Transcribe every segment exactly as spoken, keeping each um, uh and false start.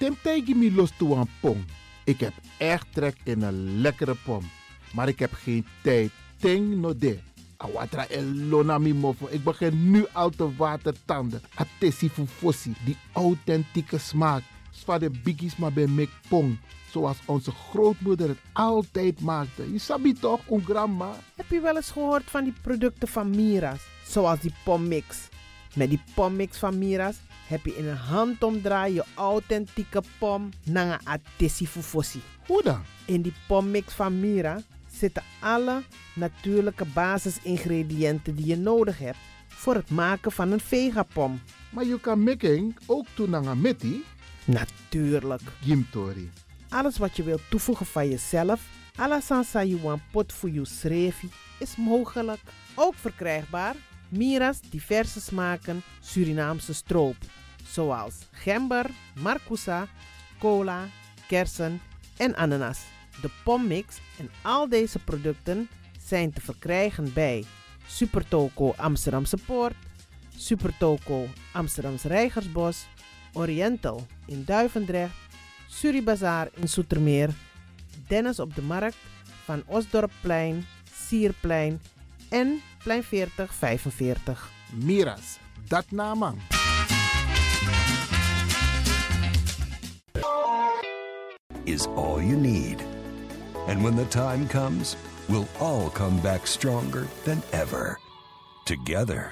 Temtijgi mi los toe aan pom. Ik heb echt trek in een lekkere pom. Maar ik heb geen tijd. Ting no de. Awatra elona mi mofo. Ik begin nu al te watertanden. Atesi fufosi. Die authentieke smaak. Zwa de biggies maar bij mek pom. Zoals onze grootmoeder het altijd maakte. Je sabi toch, een grandma? Heb je wel eens gehoord van die producten van Mira's? Zoals die pommix. Met die pommix van Mira's heb je in een handomdraai je authentieke pom naar een atesi fufosi. Hoe dan? In die pommix van Mira zitten alle natuurlijke basisingrediënten die je nodig hebt voor het maken van een vegapom. Maar je kan making ook toe naar een meti? Natuurlijk. Gimtori. Alles wat je wilt toevoegen van jezelf, alla sansa you want pot voor je schreefie, is mogelijk. Ook verkrijgbaar Mira's diverse smaken Surinaamse stroop. Zoals gember, marcousa, cola, kersen en ananas. De pommix en al deze producten zijn te verkrijgen bij Supertoco Amsterdamse Poort, Supertoco Amsterdamse Reigersbos, Oriental in Duivendrecht, Suribazaar in Zoetermeer, Dennis op de Markt, Van Osdorpplein, Sierplein en Plein veertig vijfenveertig. Mira's, dat naman. Is all you need. And when the time comes, we'll all come back stronger than ever. Together.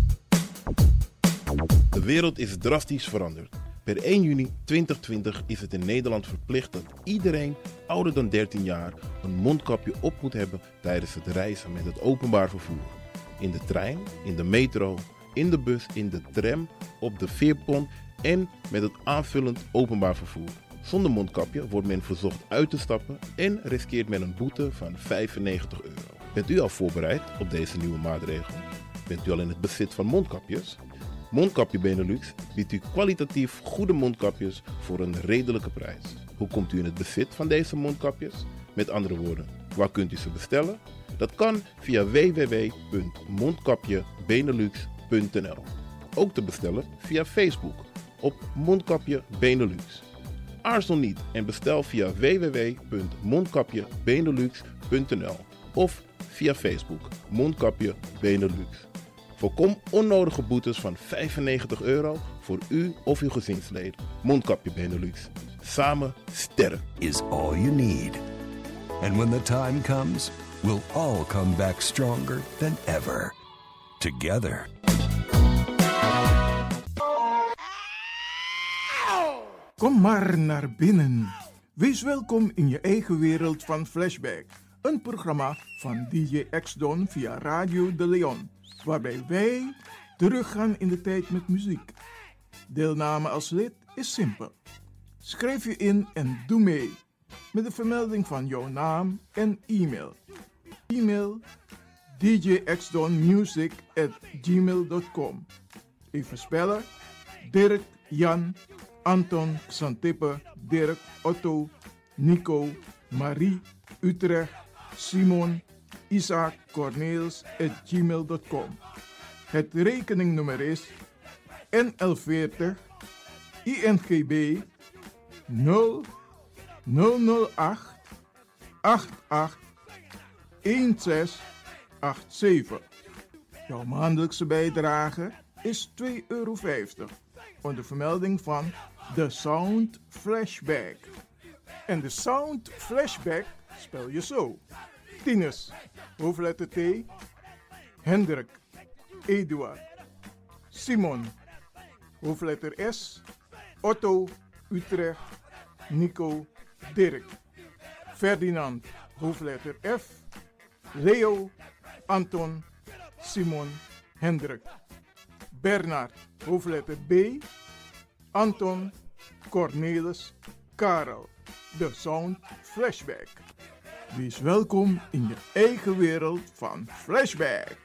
De wereld is drastisch veranderd. Per één juni tweeduizend twintig is het in Nederland verplicht dat iedereen ouder dan dertien jaar een mondkapje op moet hebben tijdens het reizen met het openbaar vervoer. In de trein, in de metro, in de bus, in de tram, op de veerpont en met het aanvullend openbaar vervoer. Zonder mondkapje wordt men verzocht uit te stappen en riskeert men een boete van vijfennegentig euro. Bent u al voorbereid op deze nieuwe maatregel? Bent u al in het bezit van mondkapjes? Mondkapje Benelux biedt u kwalitatief goede mondkapjes voor een redelijke prijs. Hoe komt u in het bezit van deze mondkapjes? Met andere woorden, waar kunt u ze bestellen? Dat kan via w w w punt mondkapje benelux punt n l. Ook te bestellen via Facebook op Mondkapje Benelux. Aarzel niet en bestel via w w w punt mondkapje benelux punt n l of via Facebook Mondkapje Benelux. Voorkom onnodige boetes van vijfennegentig euro voor u of uw gezinsleden. Mondkapje Benelux. Samen sterk. Is all you need. And when the time comes, we'll all come back stronger than ever. Together. Kom maar naar binnen. Wees welkom in je eigen wereld van Flashback. Een programma van D J X-Don via Radio De Leon. Waarbij wij teruggaan in de tijd met muziek. Deelname als lid is simpel. Schrijf je in en doe mee. Met de vermelding van jouw naam en e-mail. E-mail d j x don music at gmail dot com. Even spellen. Dirk, Jan, Anton, Xantippe, Dirk, Otto, Nico, Marie, Utrecht, Simon, Isaac, Corneels at gmail dot com. Het rekeningnummer is N L veertig I N G B nul nul nul acht acht acht een zes acht zeven. Jouw maandelijkse bijdrage is twee euro vijftig onder vermelding van The Sound Flashback. En de Sound Flashback spel je zo. Tinus, hoofdletter T, Hendrik, Eduard, Simon, hoofdletter S, Otto, Utrecht, Nico, Dirk, Ferdinand, hoofdletter F, Leo, Anton, Simon, Hendrik, Bernard, hoofdletter B, Anton, Cornelis, Karel. De Sound Flashback. Wees welkom in je eigen wereld van Flashback.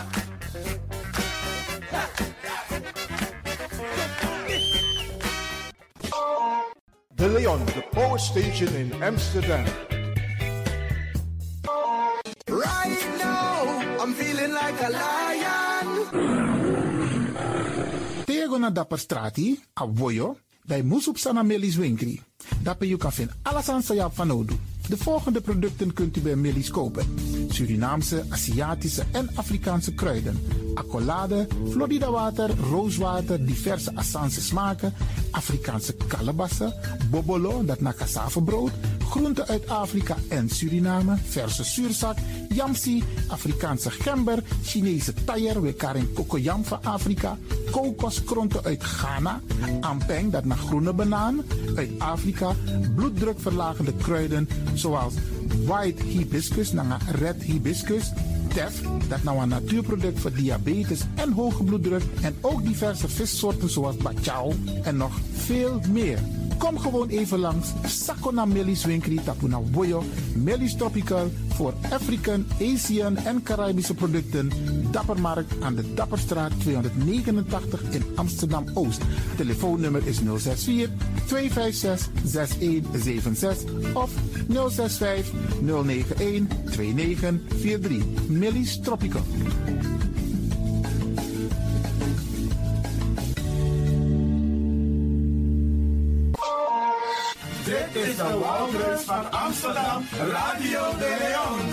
De Leon, the power station in Amsterdam. Right now, I'm feeling like a lion. Tego na dapper strati, a voyo. Bij Moesop Sana Melis Winkri. Daarbij je kan vinden alles aan Sayap van Odu. De volgende producten kunt u bij Melis kopen: Surinaamse, Aziatische en Afrikaanse kruiden, accolade, Florida water, rooswater, diverse Assange smaken, Afrikaanse kalebassen, bobolo, dat na cassavebrood, groenten uit Afrika en Suriname, verse zuurzak, yamsi, Afrikaanse gember, Chinese taier, wekaring kokoyam van Afrika, kokoskronten uit Ghana, ampeng, dat naar groene banaan, uit Afrika, bloeddrukverlagende kruiden zoals white hibiscus, naar red hibiscus, tef, dat nou een natuurproduct voor diabetes en hoge bloeddruk, en ook diverse vissoorten zoals bachao en nog veel meer. Kom gewoon even langs. Sakona Melis Winkri Tapuna Boyo. Melis Tropical voor African, Asian en Caribische producten. Dappermarkt aan de Dapperstraat tweehonderdnegenentachtig in Amsterdam-Oost. Telefoonnummer is nul zes vier, twee vijf zes, zes een zeven zes of nul zes vijf, nul negen een, twee negen vier drie. Melis Tropical. Dit is de Wouders van Amsterdam, Radio de Leon.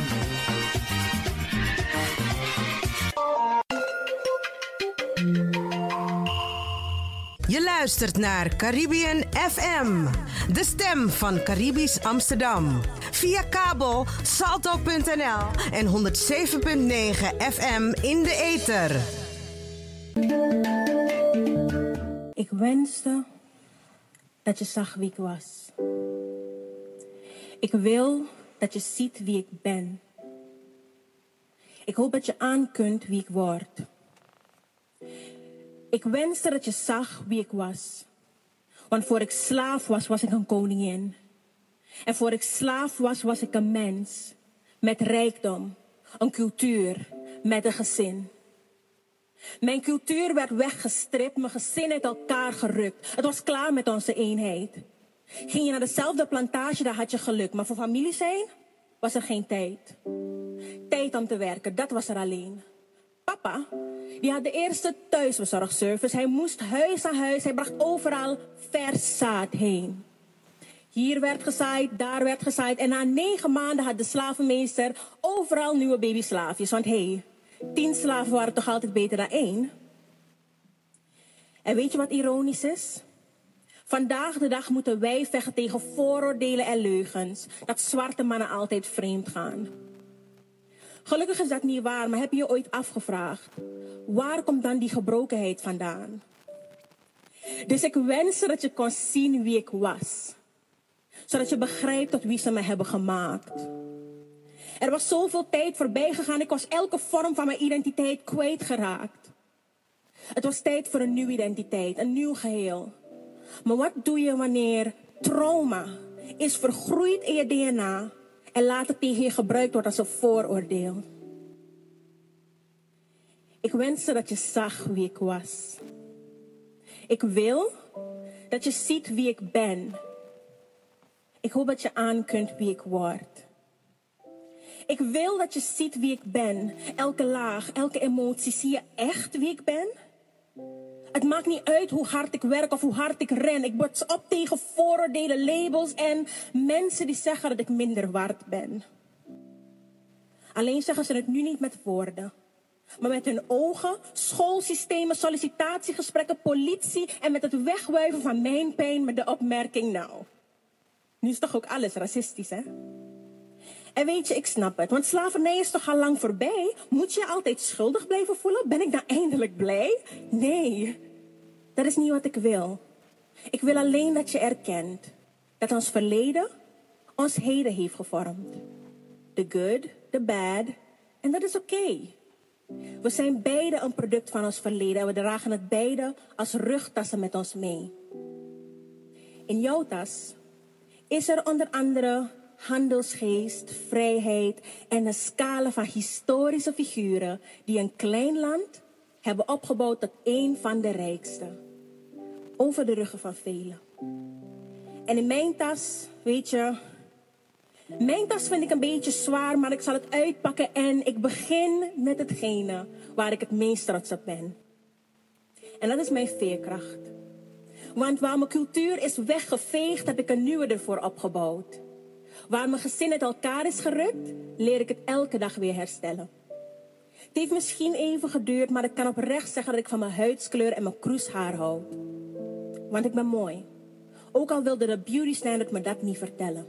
Je luistert naar Caribbean F M, de stem van Caribisch Amsterdam. Via kabel salto punt n l en honderd zeven punt negen F M in de ether. Ik wenste dat je zag wie ik was. Ik wil dat je ziet wie ik ben. Ik hoop dat je aan kunt wie ik word. Ik wenste dat je zag wie ik was. Want voor ik slaaf was, was ik een koningin. En voor ik slaaf was, was ik een mens. Met rijkdom, een cultuur, met een gezin. Mijn cultuur werd weggestript, mijn gezin uit elkaar gerukt. Het was klaar met onze eenheid. Ging je naar dezelfde plantage, daar had je geluk. Maar voor familie zijn, was er geen tijd. Tijd om te werken, dat was er alleen. Papa, die had de eerste thuisbezorgservice. Hij moest huis aan huis, hij bracht overal vers zaad heen. Hier werd gezaaid, daar werd gezaaid. En na negen maanden had de slavenmeester overal nieuwe babyslaafjes. Want hé, hey, tien slaven waren toch altijd beter dan één? En weet je wat ironisch is? Vandaag de dag moeten wij vechten tegen vooroordelen en leugens. Dat zwarte mannen altijd vreemd gaan. Gelukkig is dat niet waar, maar heb je je ooit afgevraagd? Waar komt dan die gebrokenheid vandaan? Dus ik wenste dat je kon zien wie ik was. Zodat je begrijpt tot wie ze me hebben gemaakt. Er was zoveel tijd voorbij gegaan, ik was elke vorm van mijn identiteit kwijtgeraakt. Het was tijd voor een nieuwe identiteit, een nieuw geheel. Maar wat doe je wanneer trauma is vergroeid in je D N A en later tegen je gebruikt wordt als een vooroordeel? Ik wenste dat je zag wie ik was. Ik wil dat je ziet wie ik ben. Ik hoop dat je aan kunt wie ik word. Ik wil dat je ziet wie ik ben. Elke laag, elke emotie. Zie je echt wie ik ben? Het maakt niet uit hoe hard ik werk of hoe hard ik ren. Ik bots op tegen vooroordelen, labels en mensen die zeggen dat ik minder waard ben. Alleen zeggen ze het nu niet met woorden. Maar met hun ogen, schoolsystemen, sollicitatiegesprekken, politie en met het wegwuiven van mijn pijn met de opmerking nou. Nu is toch ook alles racistisch, hè? En weet je, ik snap het, want slavernij is toch al lang voorbij? Moet je altijd schuldig blijven voelen? Ben ik nou eindelijk blij? Nee, dat is niet wat ik wil. Ik wil alleen dat je erkent dat ons verleden ons heden heeft gevormd. The good, the bad, en dat is oké. Okay. We zijn beide een product van ons verleden en we dragen het beide als rugtassen met ons mee. In jouw tas is er onder andere handelsgeest, vrijheid en een scala van historische figuren die een klein land hebben opgebouwd tot één van de rijkste. Over de ruggen van velen. En in mijn tas, weet je, mijn tas vind ik een beetje zwaar, maar ik zal het uitpakken en ik begin met hetgene waar ik het meest trots op ben. En dat is mijn veerkracht. Want waar mijn cultuur is weggeveegd, heb ik een nieuwe ervoor opgebouwd. Waar mijn gezin uit elkaar is gerukt, leer ik het elke dag weer herstellen. Het heeft misschien even geduurd, maar ik kan oprecht zeggen dat ik van mijn huidskleur en mijn kroeshaar hou. Want ik ben mooi. Ook al wilde de beauty standard me dat niet vertellen.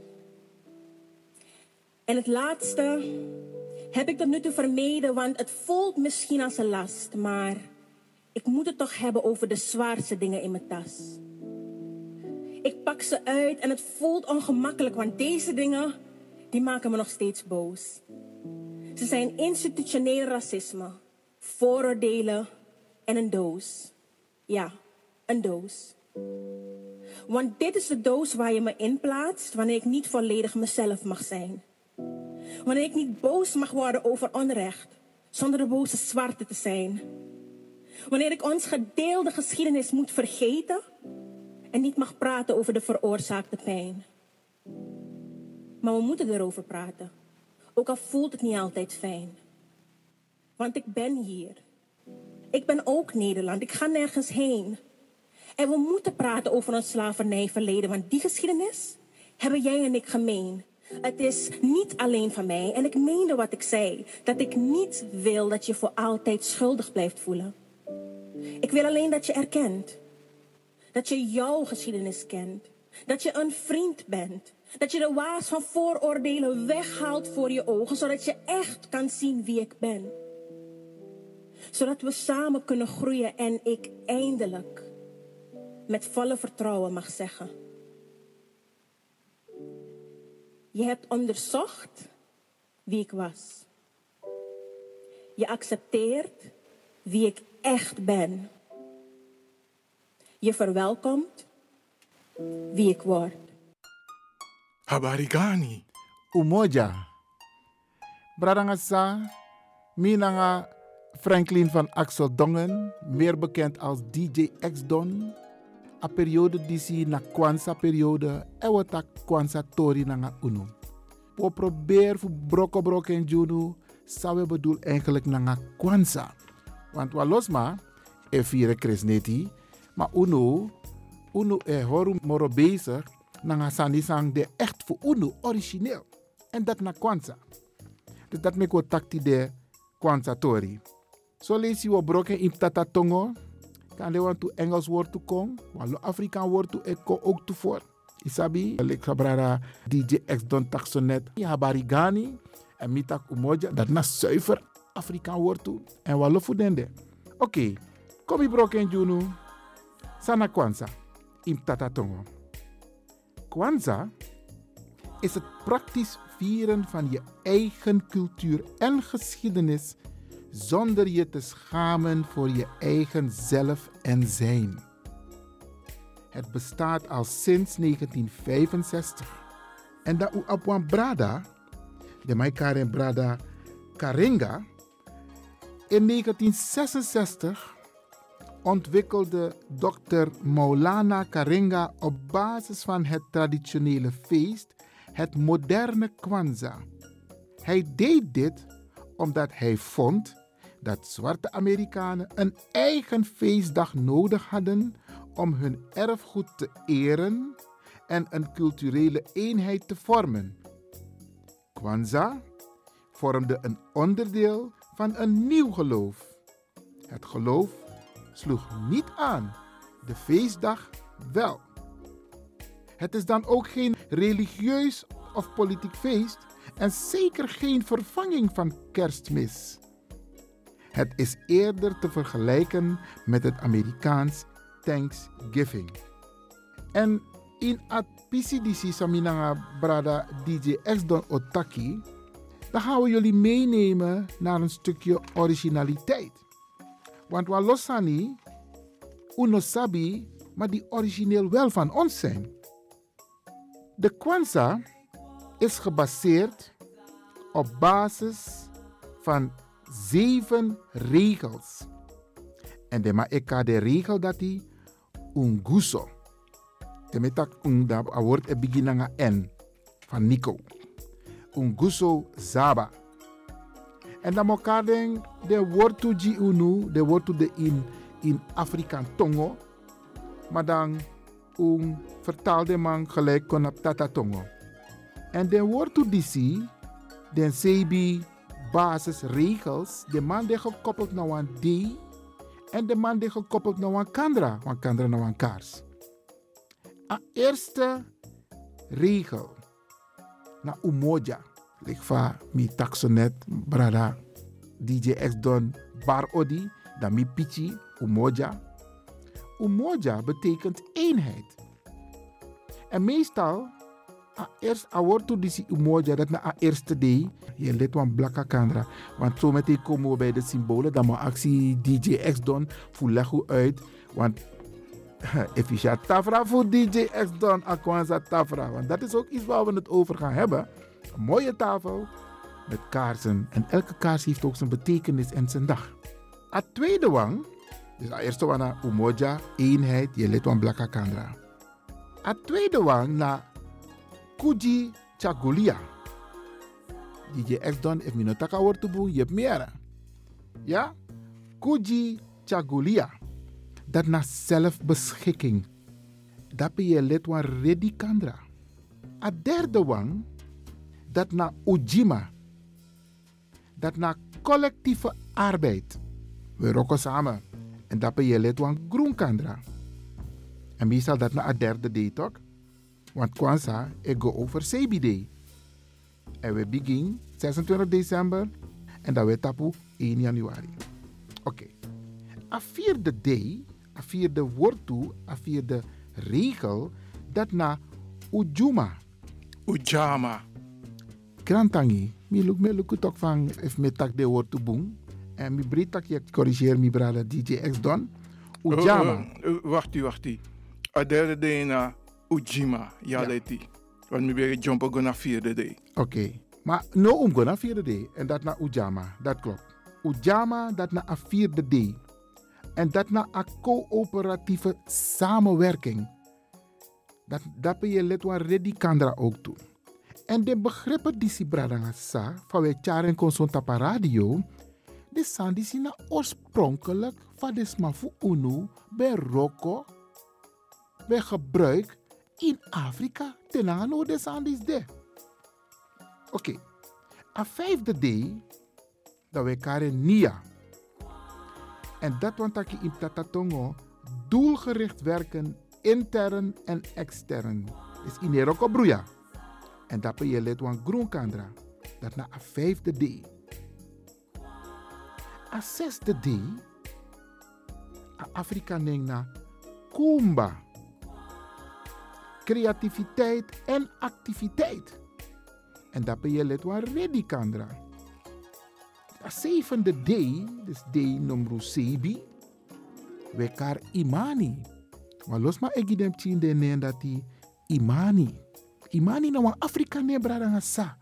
En het laatste heb ik tot nu toe vermeden, want het voelt misschien als een last. Maar ik moet het toch hebben over de zwaarste dingen in mijn tas. Ik pak ze uit en het voelt ongemakkelijk, want deze dingen, die maken me nog steeds boos. Ze zijn institutioneel racisme, vooroordelen en een doos. Ja, een doos. Want dit is de doos waar je me in plaatst wanneer ik niet volledig mezelf mag zijn. Wanneer ik niet boos mag worden over onrecht, zonder de boze zwarte te zijn. Wanneer ik ons gedeelde geschiedenis moet vergeten en niet mag praten over de veroorzaakte pijn. Maar we moeten erover praten, ook al voelt het niet altijd fijn. Want ik ben hier. Ik ben ook Nederland, ik ga nergens heen. En we moeten praten over ons slavernijverleden, want die geschiedenis hebben jij en ik gemeen. Het is niet alleen van mij en ik meende wat ik zei, dat ik niet wil dat je voor altijd schuldig blijft voelen. Ik wil alleen dat je erkent. Dat je jouw geschiedenis kent. Dat je een vriend bent. Dat je de waas van vooroordelen weghaalt voor je ogen, zodat je echt kan zien wie ik ben. Zodat we samen kunnen groeien en ik eindelijk met volle vertrouwen mag zeggen: je hebt onderzocht wie ik was. Je accepteert wie ik echt ben. Je verwelkomt wie ik word. Habarigani. Umoja. Bradangasa, Minanga Franklin van Axel Dongen, meer bekend als D J X-Don. A periode die si na Kwanzaa periode, en wat a Kwanzaa tori nanga unu. We proberen voor broko broko en junu, zou we bedoel eigenlijk nanga Kwanzaa. Want wa losma, e vieren Krisneti, maar unu, unu e horu moro bezig, nanga sanisang de echt voor unu, origineel. En dat na Kwanzaa. Dus dat me ko takti de Kwanzaa tori. Zo lees je we broko in tata tongo, kan je want to Engels woord toe kom, want Afrikaan woord toe ik ko ook toe voor. Isabi, ik ga D J X-Don taksonet, je habarigani, en mitak umoja, dat na zuiver Afrikaan woord toe, en walo voedende. Oké, okay. Kom je brok en junu, sana Kwanzaa, in tatatongo. Kwanzaa is het praktisch vieren van je eigen cultuur en geschiedenis, zonder je te schamen voor je eigen zelf en zijn. Het bestaat al sinds negentien vijfenzestig. En dat u op een brada, de mij Karen Brada Karenga, in negentien zesenzestig ontwikkelde dokter Maulana Karenga op basis van het traditionele feest het moderne Kwanzaa. Hij deed dit omdat hij vond dat zwarte Amerikanen een eigen feestdag nodig hadden om hun erfgoed te eren en een culturele eenheid te vormen. Kwanzaa vormde een onderdeel van een nieuw geloof. Het geloof sloeg niet aan, de feestdag wel. Het is dan ook geen religieus of politiek feest en zeker geen vervanging van Kerstmis. Het is eerder te vergelijken met het Amerikaans Thanksgiving. En in Atpisi Disi Saminanga Brada D J X-Don Otaki, dan gaan we jullie meenemen naar een stukje originaliteit. Want we losani, uno sabi, maar die origineel wel van ons zijn. De Kwanzaa is gebaseerd op basis van zeven regels. En de maeka de regel dat die unguso. De metak unda woord e beginnanga n van Nico. Unguso zaba. En dan elkaar den de woord toe ji unu, de woord toe de in in Afrikaan tongo. Maar dan een vertaalde man gelijk kon op tatatongo. En dan wordt to disi, den sebi basisregels, de man die gekoppeld naar een D en de man die gekoppeld naar een kandra, want kandra naar een kaars. A eerste regel, na umoja, lik va mi taxonet, brada, D J X-Don, bar odi, dan mi pichi, umoja. Umoja betekent eenheid. En meestal, a eerst a woord to disi umoja, dat na a eerste day, je let wan blakka kandra. Want zo meteen komen we bij de symbolen, dan moet actie D J X-Don, voel leg u uit. Want efficiënt tafra voor D J X-Don, akwanza tafra. Want dat is ook iets waar we het over gaan hebben. Een mooie tafel met kaarsen. En elke kaars heeft ook zijn betekenis en zijn dag. A tweede wang, dus a eerste wang na umoja, eenheid, je let wan blakka kandra. A tweede wang na Kuji Chagulia. D J X-Don, if me taka woord te boe, je hebt meer. Ja? Kuji Chagulia. Dat na zelfbeschikking. Dat ben je let wan ready kandra. A derde wang, dat na ujima. Dat na collectieve arbeid. We rokken samen. En dat ben je let wan groen kandra. En meestal dat na a derde day toch? Want Kwanzaa, ik go over Sebi Day. En we beginnen zesentwintig december en dan we tapu één januari. Oké. Okay. A vierde day, a vierde woord toe, a vierde regel, dat na Ujuma. Ujama. Krantangi, mi luk me luk toch van if me tak de woord toe boom. En mi breed tak je corrigeer mi brada D J X-Don. Ujama. Uh, uh, uh, wachtie, wachtie. A derde day na Ujima, ja, ja. Dat die. Want mi ben jumpen go na vierde day. Oké. Okay. Maar no om go na vierde day. En dat na Ujama, dat klopt. Ujama, dat na a vierde day. En dat na a coöperatieve samenwerking. Dat, dat ben je let wan ready kandra ook toe. En de begrippen die si bradanga sa, van we tjaren constant op radio, de san die si na oorspronkelijk van de smafu unu, bij roko, bij gebruik in Afrika, tenano de san die is de. Oké, okay. A vijfde day, dat we karen nia. En dat want ik in Tatatongo doelgericht werken, intern en extern. Is in Eroko Bruya. En dat ben je let wan groen kandra. Dat na a vijfde day. A zesde day. A Afrika neng na Kumba. Creativiteit en activiteit. En dat ben je let wan ready kandra. A zevende day, dus day nummer sebi, we kar imani. Maar los maar ik idem tien de neen dat die imani. Imani nou een Afrika ne brada sa.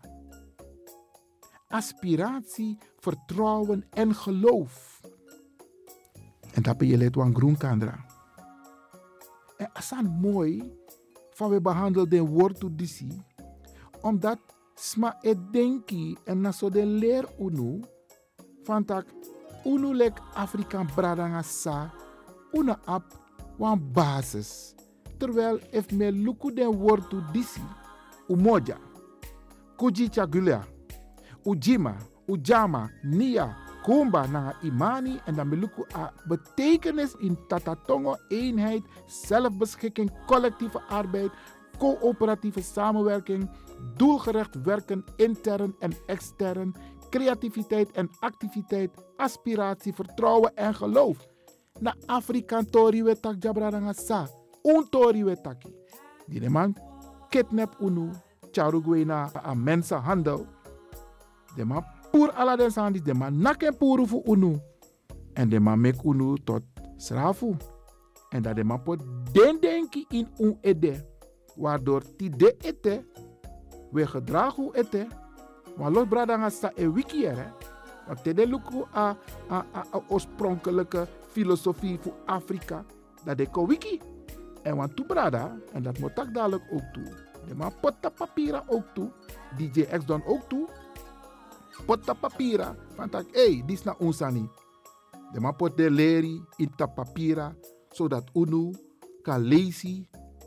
Aspiratie, vertrouwen en geloof. En dat ben je let wan groen kandra. En asan mooi, van we behandelen de woord to disi, omdat sma e denki en na so de leer unu, van tak unu lek Afrikaan bradanga sa, una ap wan basis. Terwijl if me luku den woord to disi, umoja, kuji chagulia, ujima, ujama, nia, kumba na imani en dan me luku a betekenis in tatatongo, eenheid, zelfbeschikking, collectieve arbeid, coöperatieve samenwerking, doelgericht werken, intern en extern, creativiteit en activiteit, aspiratie, vertrouwen en geloof. Na Afrikaan tori we tak jabradanga sa, un tori we taki. Die de man kidnap unu, charugwe na a mensenhandel. De man poer ala den sandis, de man naken poeru fu unu. En de man mek unu tot srafu. En dat de man pot den denki in un ede. Waardoor ti de ete, we gedragu ete. Maar los bradanga sa e wiki er, hè. Want te de luku a, a, a, a oorspronkelijke filosofie voor Afrika. Dat de ko wiki. En want toe brada, en dat moet ik dadelijk ook toe. De man potta papira ook toe. D J X-Don ook toe. Potta papira. Want ik, hé, hey, dit is na onsani. De man pot de leri in ta papira. Zodat unu kan lezen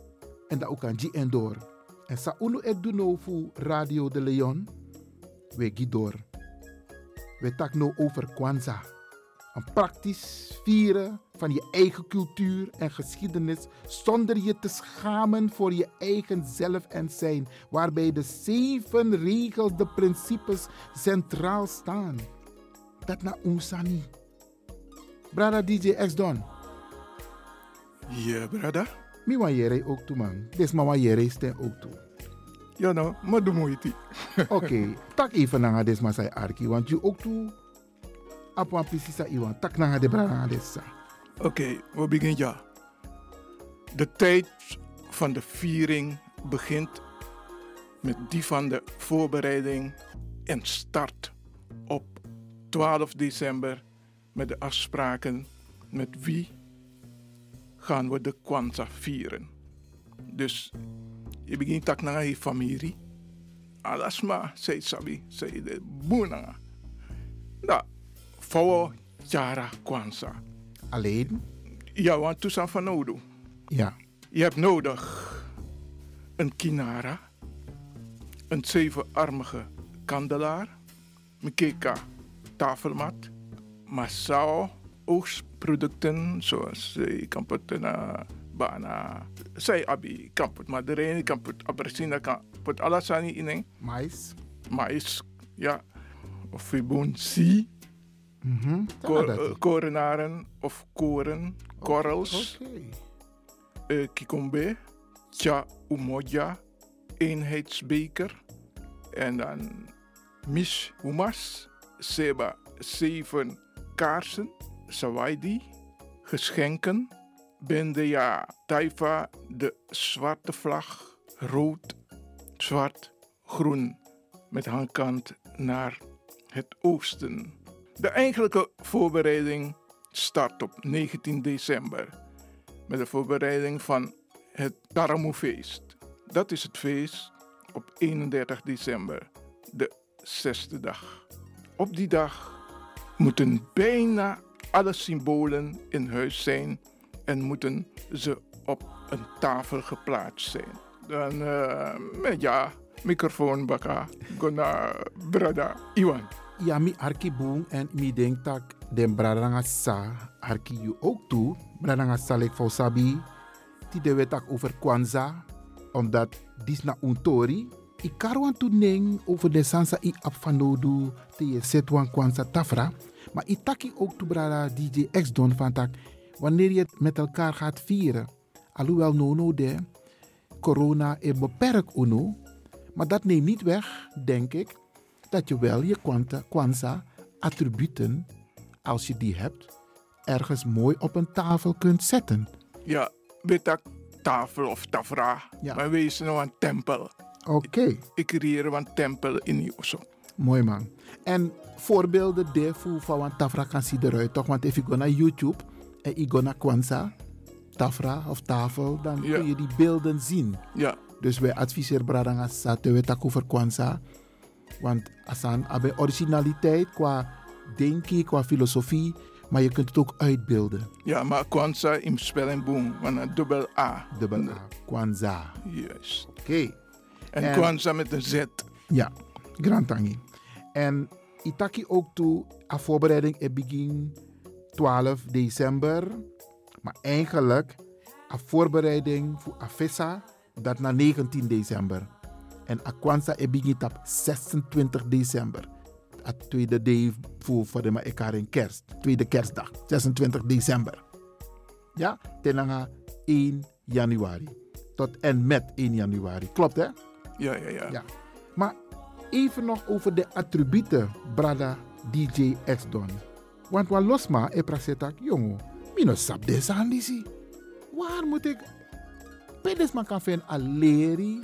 En dat ook aan G en door. En sa uno ek doe nou voor Radio de Leon. We gaan door. We tak nou over Kwanzaa. Een praktisch vieren van je eigen cultuur en geschiedenis zonder je te schamen voor je eigen zelf en zijn, waarbij de zeven regels, de principes centraal staan. Dat na unsani. Brada D J X-Don. Ja, brada. Mi wan jere ook toe, man. Des mama jere stem ook toe. Ja, nou, maar doe moeite. Oké, okay, tak even naar des ma sai arki, want je ook toe. Apwan precies iwan. Tak naar de brada dessa. Oké, okay, we beginnen ja. De tijd van de viering begint met die van de voorbereiding en start op twaalf december met de afspraken met wie gaan we de Kwanzaa vieren. Dus je begint tak naar je familie. Alasma, zei Sabi, zei de boenanga. Nou, voor jara Kwanzaa. Alleen? Ja, want toestand van nodig. Ja. Je hebt nodig een kinara, een zevenarmige kandelaar, mekeka tafelmat, masao oogstproducten zoals je kan putten na bana, zij abi kan put maderijn, je kan put abrasina, kan put alasani in. Mais. Mais, ja. Of fibonacci. Mm-hmm. Ko- korenaren of koren, korrels, okay. uh, kikombe, tja umoja, eenheidsbeker en dan mis humas, seba zeven kaarsen, sawaidi, geschenken, bendeja taifa, de zwarte vlag, rood, zwart, groen, met handkant naar het oosten. De eigenlijke voorbereiding start op negentien december met de voorbereiding van het Taramoefeest. Dat is het feest op eenendertig december, de zesde dag. Op die dag moeten bijna alle symbolen in huis zijn en moeten ze op een tafel geplaatst zijn. Dan uh, met ja, microfoon baka, gona brada Iwan. Ja, mi arki boom en mi denk tak den bradanga sa arki you ook toe. Bradanga sa lek voor sabi. Die de wetak over Kwanzaa. Omdat dis na untori. I karwan tu neng over de sansa i apfanodu te je setwan Kwanzaa tafra. Maar i taki ook toe brada D J X-Don van tak. Wanneer je het met elkaar gaat vieren. Alhoewel no no de. Corona e beperkt uno. Maar dat neemt niet weg, denk ik. Dat je wel je Kwanzaa attributen, als je die hebt, ergens mooi op een tafel kunt zetten. Ja, weet dat tafel of tafra, ja. Maar wees nou een tempel. Oké. Okay. Ik creëer een tempel in je osso. Mooi man. En voorbeelden daarvoor van een tafra kan zien eruit, toch? Want als je gaat naar YouTube en je gaat naar Kwanzaa, tafra of tafel, dan ja. kun je die beelden zien. Ja. Dus wij adviseren bradanga sa te weten over Kwanzaa. Want asan hebben originaliteit qua denken, qua filosofie, maar je kunt het ook uitbeelden. Ja, maar Kwanzaa in spelling van een dubbel A. Dubbel A, Kwanzaa. Juist. Oké. Okay. En, en Kwanzaa met een Z. Ja, Grantangi. En itaki ook toe, a voorbereiding e begin twaalf december, maar eigenlijk a voorbereiding voor a Vesa, dat na negentien december. En a Kwanzaa e begin op zesentwintig december. Het tweede dag voor, voor de elkaar in kerst. Tweede kerstdag, zesentwintig december. Ja, tenanga één januari. Tot en met één januari. Klopt hè? Ja, ja, ja. ja. Maar even nog over de attributen, brada D J X-Don. Want wat losma e prasetak, jongen, mino sap deze handisi. Waar moet ik... Pedesman kan vinden a leri,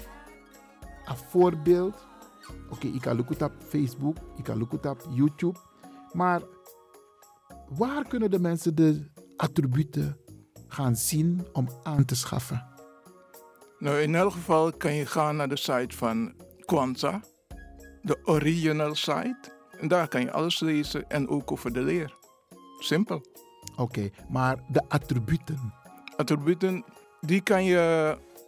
een voorbeeld. Oké, okay, ik kan look het op Facebook, ik kan look het op YouTube. Maar waar kunnen de mensen de attributen gaan zien om aan te schaffen? Nou, in elk geval kan je gaan naar de site van Kwanzaa, de original site. En daar kan je alles lezen en ook over de leer. Simpel. Oké, okay, maar de attributen? Attributen, die kan je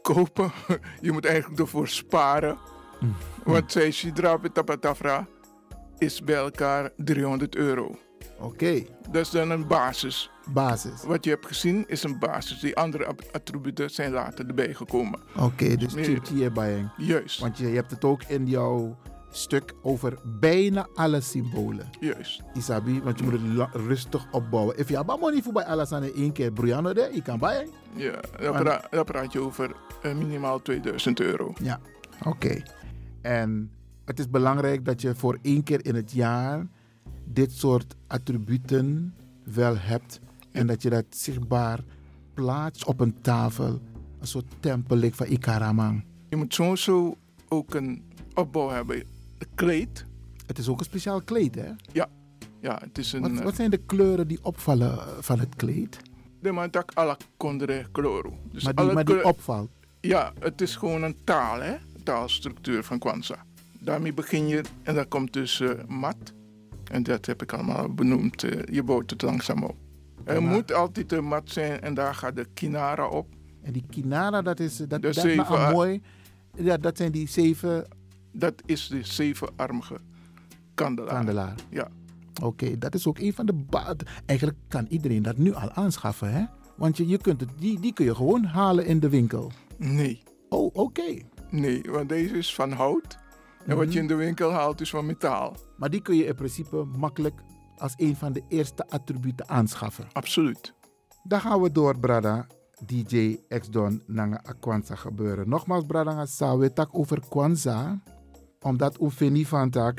kopen. Je moet eigenlijk ervoor sparen. Mm. Want zij Sidra Tapatafra is bij elkaar driehonderd euro. Oké. Okay. Dat is dan een basis. Basis. Wat je hebt gezien is een basis. Die andere attributen zijn later erbij gekomen. Oké, okay, dus chipje erbij. Juist. Want je, je hebt het ook in jouw stuk over bijna alle symbolen. Juist. Isabi, want je moet het la- rustig opbouwen. If je hebt money voor bij alles aan één keer Brianna de, je kan bij. Ja, daar, pra- daar praat je over uh, minimaal tweeduizend euro. Ja, oké. Okay. En het is belangrijk dat je voor één keer in het jaar dit soort attributen wel hebt. Ja. En dat je dat zichtbaar plaatst op een tafel. Een soort tempel van Ikaramang. Je moet sowieso ook een opbouw hebben. Een kleed. Het is ook een speciaal kleed, hè? Ja. Ja, het is een... Wat, wat zijn de kleuren die opvallen van het kleed? De mantak ala kondre kloro. Dus maar die, maar die kleur... opvalt? Ja, het is gewoon een taal, hè? Taalstructuur van Kwanzaa. Daarmee begin je en dan komt dus uh, mat. En dat heb ik allemaal benoemd. Uh, je bouwt het langzaam op. Er maar... moet altijd een mat zijn en daar gaat de kinara op. En die kinara, dat is dat, dat zeven, maar mooi. Ja, dat zijn die zeven... Dat is de zevenarmige kandelaar. Kandelaar. Ja. Oké, okay, dat is ook een van de... Ba- Eigenlijk kan iedereen dat nu al aanschaffen, hè? Want je, je kunt het, die, die kun je gewoon halen in de winkel. Nee. Oh, oké. Okay. Nee, want deze is van hout. En mm-hmm. wat je in de winkel haalt is van metaal. Maar die kun je in principe makkelijk als een van de eerste attributen aanschaffen. Absoluut. Dan gaan we door, brada. D J X-Don naar Kwanzaa gebeuren. Nogmaals, brada, gaan we tak over Kwanzaa. Omdat we vinden van tak.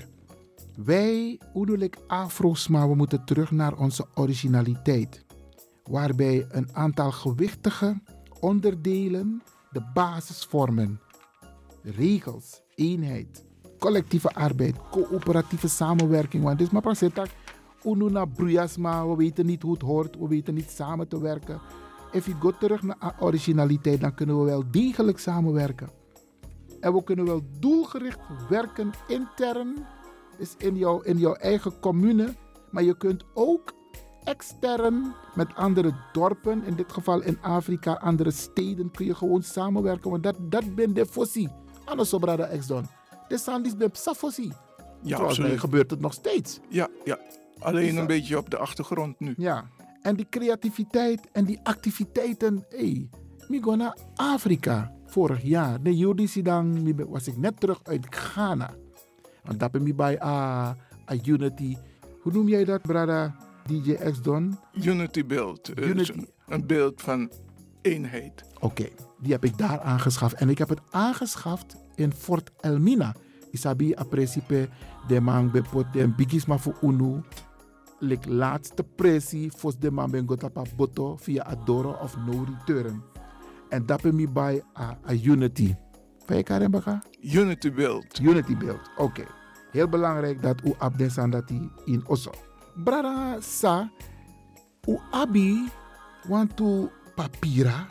Wij, hoe doe ik afro's, maar we moeten terug naar onze originaliteit. Waarbij een aantal gewichtige onderdelen de basis vormen. Regels, eenheid, collectieve arbeid, coöperatieve samenwerking. Want dit is maar pas tak. Ununa bruyasma, we weten niet hoe het hoort, we weten niet samen te werken. Als je gaat terug naar originaliteit, dan kunnen we wel degelijk samenwerken. En we kunnen wel doelgericht werken intern, dus in jouw, in jouw eigen commune. Maar je kunt ook extern met andere dorpen, in dit geval in Afrika, andere steden, kun je gewoon samenwerken. Want dat, dat ben de fossie. Anders zo, brada X-Don. Dit zijn die ben fossie. Ja, absoluut. Gebeurt het nog steeds. Ja, ja. Alleen een beetje op de achtergrond nu. Ja. En die creativiteit en die activiteiten. Hey, ik ga naar Afrika vorig jaar. De Jodisi dan was ik net terug uit Ghana. Want dat ben ik bij a, a Unity. Hoe noem jij dat, brada D J X-Don? Unity beeld. Unity. Uh, een beeld van eenheid. Oké, okay, die heb ik daar aangeschaft. En ik heb het aangeschaft in Fort Elmina. Isabi a principe de man bepot de bigisma voor unu. Lik laatste pressie voor de man ben gotapa boto via Adoro of no return. En dat ben ik bij a, a Unity. Van je karen baka? Unity beeld. Unity beeld, oké. Okay. Heel belangrijk dat u abdesan dat die in osso. Brada sa, u abi want to papira.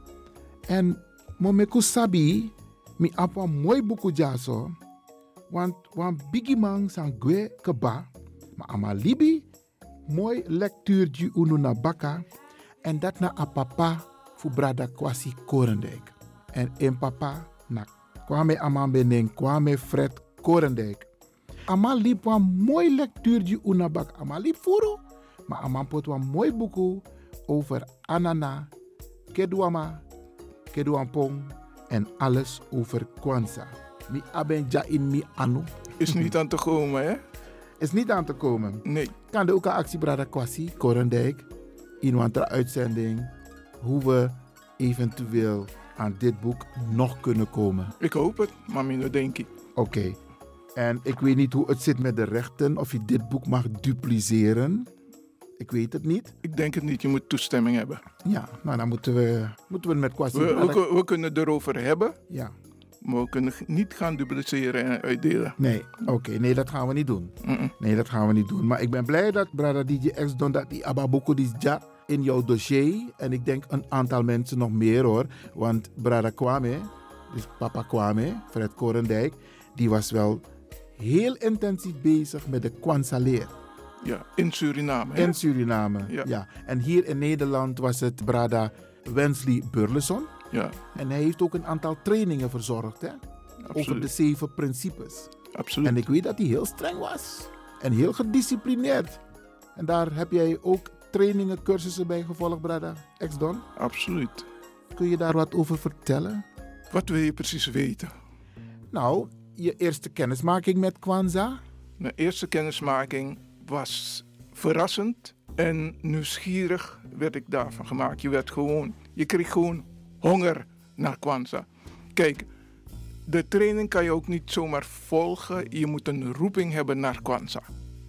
En momeku sabi, mi apa mooi buku jaso. Want wan bigi man san gwe keba. Maar ama libi, mooi lectuurtje unu na baka. En dat na a papa fu brada Kwasi Korendijk. En in papa na kwame amambeneng kwame Fred Korendijk. Ama liep wan mooi lectuurtje unu bak. Ama liep furu. Maar ama pot wan mooi boek over Anana, Kedwama, Kedwampong en alles over Kwanzaa. Mi abenja in mi anu. Is niet aan te komen, hè? Is niet aan te komen. Nee. Kan de ook een actie brada Kwasi Korendijk in een uitzending hoe we eventueel aan dit boek nog kunnen komen. Ik hoop het, maar minder denk ik. Oké. Okay. En ik weet niet hoe het zit met de rechten, of je dit boek mag dupliceren. Ik weet het niet. Ik denk het niet, je moet toestemming hebben. Ja, nou dan moeten we, moeten we het met Kwasi... We, we, we kunnen het erover hebben. Ja. Maar we kunnen niet gaan dupliceren en uitdelen. Nee, oké. Okay. Nee, dat gaan we niet doen. Mm-mm. Nee, dat gaan we niet doen. Maar ik ben blij dat brada D J X-Don dat die ababoko die ja in jouw dossier. En ik denk een aantal mensen nog meer hoor. Want brada Kwame, dus papa Kwame, Fred Korendijk, die was wel heel intensief bezig met de Kwanzaa-leer. Ja, in Suriname. Hè? In Suriname, ja. ja. En hier in Nederland was het brada Wensley Burleson. Ja. En hij heeft ook een aantal trainingen verzorgd, hè? Over de zeven principes. Absoluut. En ik weet dat hij heel streng was. En heel gedisciplineerd. En daar heb jij ook trainingen, cursussen bij gevolgd, brada X-Don? Absoluut. Kun je daar wat over vertellen? Wat wil je precies weten? Nou, je eerste kennismaking met Kwanzaa? Mijn eerste kennismaking was verrassend en nieuwsgierig werd ik daarvan gemaakt. Je werd gewoon, je kreeg gewoon honger naar Kwanzaa. Kijk, de training kan je ook niet zomaar volgen. Je moet een roeping hebben naar Kwanzaa.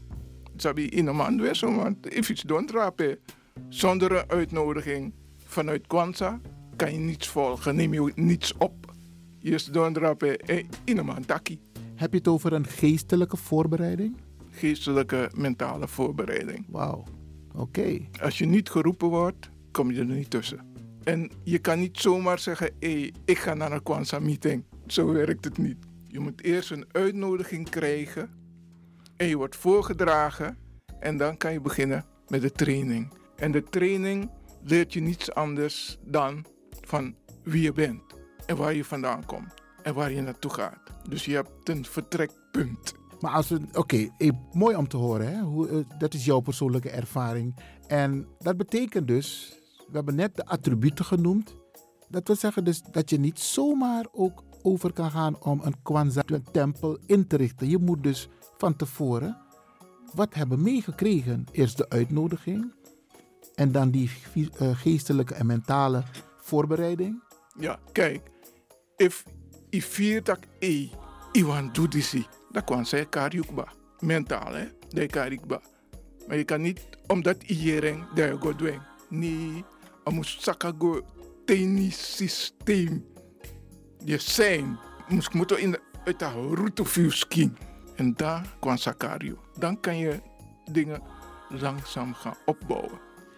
Sabi in een man weer zo, want if iets don't rapen. Zonder een uitnodiging vanuit Kwanzaa kan je niets volgen, neem je niets op. Je is don't rapen in een man taki. Heb je het over een geestelijke voorbereiding? Geestelijke, mentale voorbereiding. Wauw, oké. Okay. Als je niet geroepen wordt, kom je er niet tussen. En je kan niet zomaar zeggen, hey, ik ga naar een Kwanzaa meeting. Zo werkt het niet. Je moet eerst een uitnodiging krijgen en je wordt voorgedragen en dan kan je beginnen met de training. En de training leert je niets anders dan van wie je bent en waar je vandaan komt en waar je naartoe gaat. Dus je hebt een vertrekpunt. Maar als we, oké, okay, hey, mooi om te horen, hè? Hoe, uh, dat is jouw persoonlijke ervaring. En dat betekent dus, we hebben net de attributen genoemd. Dat wil zeggen dus dat je niet zomaar ook over kan gaan om een Kwanzaa-tempel in te richten. Je moet dus van tevoren wat hebben meegekregen. Eerst de uitnodiging en dan die uh, geestelijke en mentale voorbereiding. Ja, kijk, if je viert dat e, iwan doet die, dan kan zij kariukba. Mentaal, hè, dat karikba. Maar je kan niet, omdat iedereen daar gaat doen. Nee, je moet zakken go tennis systeem. Je zijn, moet moeten in de uit de route vuurskin. En daar kwam Sakario. Dan kan je dingen langzaam gaan opbouwen.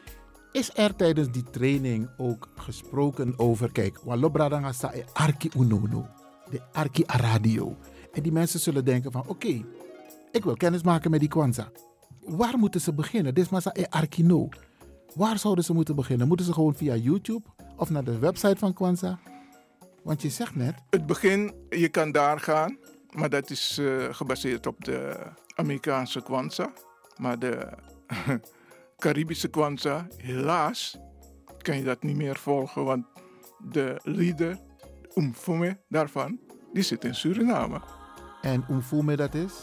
Is er tijdens die training ook gesproken over, kijk, walobradanga sa e arki unono, de arki aradio. En die mensen zullen denken van, oké, okay, ik wil kennis maken met die Kwanzaa. Waar moeten ze beginnen? Dit is maar sa e arki no. Waar zouden ze moeten beginnen? Moeten ze gewoon via YouTube of naar de website van Kwanzaa? Want je zegt net... Het begin, je kan daar gaan, maar dat is uh, gebaseerd op de Amerikaanse Kwanzaa. Maar de Caribische Kwanzaa, helaas, kan je dat niet meer volgen. Want de leader, Umfume daarvan, die zit in Suriname. En Umfume dat is?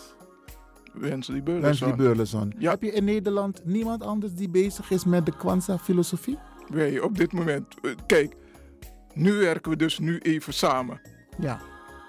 Wesley Burleson. Wesley Burleson. Ja. Heb je in Nederland niemand anders die bezig is met de Kwanzaa-filosofie? Wij op dit moment, uh, kijk... Nu werken we dus nu even samen. Ja.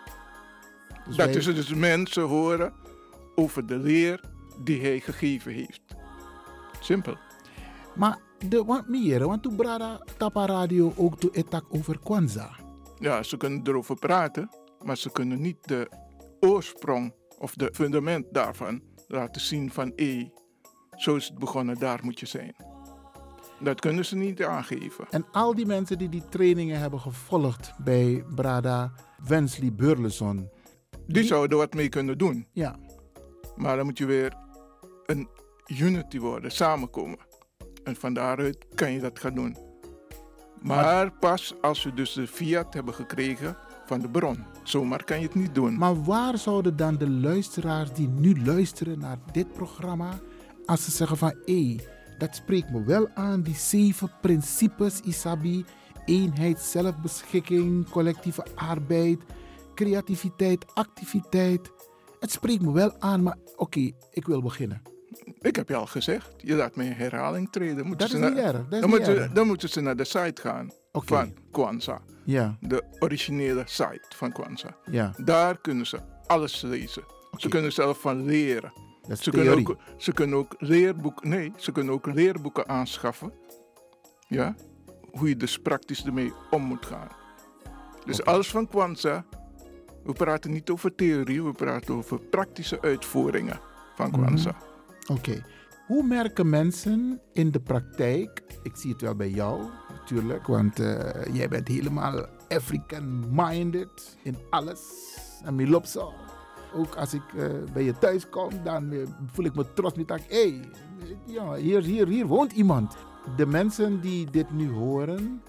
Dus dat wij... is dus mensen horen over de leer die hij gegeven heeft. Simpel. Maar de wat meer, want toen brada Tapa Radio ook toe etak over Kwanzaa. Ja, ze kunnen erover praten, maar ze kunnen niet de oorsprong of de fundament daarvan laten zien van hé, zo is het begonnen, daar moet je zijn. Dat kunnen ze niet aangeven. En al die mensen die die trainingen hebben gevolgd bij brada Wesley Burleson. Die, die zouden wat mee kunnen doen. Ja. Maar dan moet je weer een unity worden, samenkomen. En van daaruit kan je dat gaan doen. Maar, maar pas als we dus de fiat hebben gekregen van de bron. Zomaar kan je het niet doen. Maar waar zouden dan de luisteraars die nu luisteren naar dit programma, als ze zeggen van hé, dat spreekt me wel aan, die zeven principes, Isabi, eenheid, zelfbeschikking, collectieve arbeid, creativiteit, activiteit. Het spreekt me wel aan, maar oké, okay, ik wil beginnen. Ik heb je al gezegd, je laat me in herhaling treden. Moeten dat is ze niet naar, erg. Dat is dan, niet moeten, erg. dan moeten ze naar de site gaan okay. van Kwanzaa. Ja. De originele site van Kwanzaa. Ja. Daar kunnen ze alles lezen. Okay. Ze kunnen zelf van leren. Dat is ze, theorie. kunnen ook, ze kunnen ook leerboeken, nee, ze kunnen ook leerboeken aanschaffen. Ja, hoe je dus praktisch ermee om moet gaan. Dus okay. alles van Kwanzaa, we praten niet over theorie, we praten over praktische uitvoeringen van Kwanzaa. Mm-hmm. Oké. Okay. Hoe merken mensen in de praktijk, ik zie het wel bij jou natuurlijk, want uh, jij bent helemaal African-minded in alles. En mi loopt zo. Ook als ik uh, bij je thuis kom, dan uh, voel ik me trots met dat. Hé, ja, hier, hier, hier woont iemand. De mensen die dit nu horen,